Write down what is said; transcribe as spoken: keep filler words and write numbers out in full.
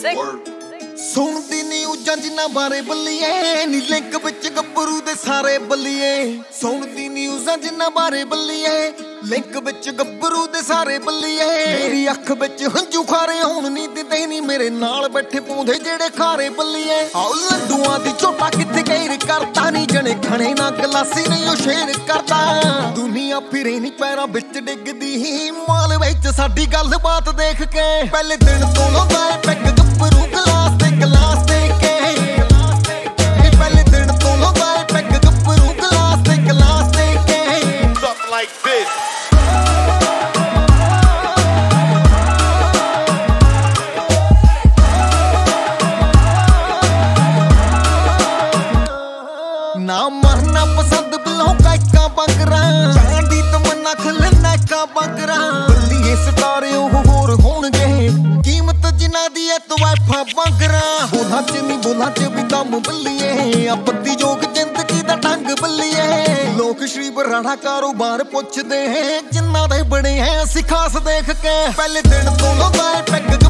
ਸੁਣਦੀ ਨਿਊਜ਼ਾਂ ਜਿੰਨਾ ਬਾਰੇ ਬੱਲੀਏ ਨੀ ਲਿੰਕ ਵਿੱਚ ਗੱਭਰੂ ਦੇ ਸਾਰੇ ਬੱਲੀਏ। ਸੁਣਦੀ ਨਿਊਜ਼ਾਂ ਜਿੰਨਾ ਬਾਰੇ ਬੱਲੀਏ ਲਿੰਕ ਵਿੱਚ ਗੱਭਰੂ ਦੇ ਸਾਰੇ ਬੱਲੀਏ। ਮੇਰੀ ਅੱਖ ਵਿੱਚ ਹੰਝੂ ਖਾਰੇ ਹੁਣ ਨੀ ਦਿੰਦੇ ਨੀ ਮੇਰੇ ਨਾਲ ਬੈਠੇ ਪੌਂਦੇ ਜਿਹੜੇ ਖਾਰੇ ਬੱਲੀਏ। ਆਓ ਲੱਡੂਆਂ ਦੀ ਝੋਟਾ ਕਿੱਥੇ ਗੈਰ ਕਰਦਾ ਨੀ ਜਣੇ ਖਣੇ ਨਾ ਗਲਾਸੀ ਨਹੀਂ ਉਹ ਸ਼ੇਰ ਕਰਦਾ। ਦੁਨੀਆ ਫਿਰੇ ਨੀ ਪੈਰਾਂ ਵਿੱਚ ਡਿੱਗਦੀ ਮਾਲ ਵਿੱਚ ਸਾਡੀ ਗੱਲਬਾਤ ਦੇਖ ਕੇ। ਪਹਿਲੇ ਦਿਨ ਤੋਂ ਲਾਉਂਦਾ ਏ ਪੈਗ ਗੱਭਰੂ ਗਲਾਸ ਤੇ ਗਲਾਸ ਦੇ ਕੇ। ਪਹਿਲੇ ਦਿਨ ਤੋਂ ਲਾਉਂਦਾ ਏ ਪੈਗ ਗੱਭਰੂ ਗਲਾਸ ਤੇ ਗਲਾਸ ਦੇ ਕੇ। Something like this. ਨਾ ਮਰਨਾ ਪਸੰਦ ਬਿਲੋਂ ਕਾਇਕਾਂ ਬੰਗਰਾਂ ਜਾਂਦੀ ਤਮੰਨਾ ਖਲਨਾਇਕਾਂ ਬੰਗਰਾਂ। ਬੱਲੀਏ ਸਿਤਾਰੇ ਉਹ ਹੋਰ ਹੋਣਗੇ ਕੀਮਤ ਜਿਨ੍ਹਾਂ ਦੀ ਐ ਤਵਾਇਫਾਂ ਬੰਗਰਾਂ। ਬੋਲਾਂ ਚ ਨੀ ਬੋਲਾਂ ਚ ਵੀ ਦਮ ਬੱਲੀਏ ਆਪੱਤੀ ਜੋਗ ਜ਼ਿੰਦਗੀ ਦਾ ਢੰਗ ਬੱਲੀਏ। ਲੋਕ ਸ਼੍ਰੀ ਬਰਾੜਾ ਕਾਰੋਬਾਰ ਪੁੱਛਦੇ ਜਿਨ੍ਹਾਂ ਦੇ ਬਣੇ ਐ ਅਸੀਂ ਖਾਸ ਦੇਖ ਕੇ। ਪਹਿਲੇ ਦਿਨ ਤੋਂ ਲਾਉਂਦਾ ਏ ਪੈਗ